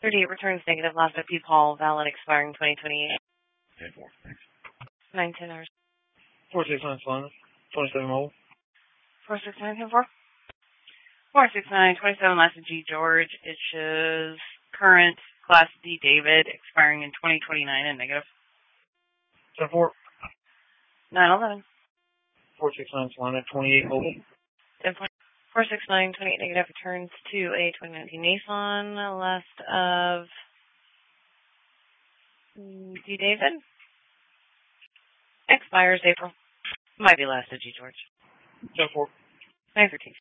38 returns negative. Last up, Paul, valid, expiring 2028. 10-4, thanks. 910 hours. 469 Solana, 27 mobile. 469 4. 469 27 last of G George. It shows current Class D David, expiring in 2029 and negative. 10-4. 911. 469 Solana, 28 mobile. 469 28 negative returns to a 2019 Nissan. Last of D David. Expires April. Might be last of G George. 10-4. 913.